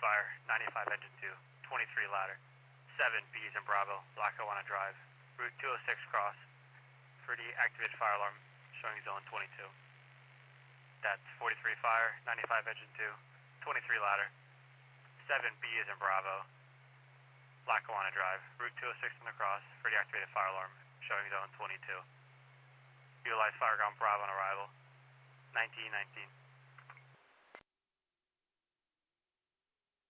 fire, 95 engine 2, 23 ladder. 7 B's and Bravo, Lackawanna Drive, Route 206 cross, for the activated fire alarm, showing zone 22. That's 43 fire, 95 engine 2, 23 ladder. 7 B is in Bravo, Lackawanna Drive, Route 206 on the cross, for the activated fire alarm, showing zone 22. Utilize fireground Bravo on arrival, 1919.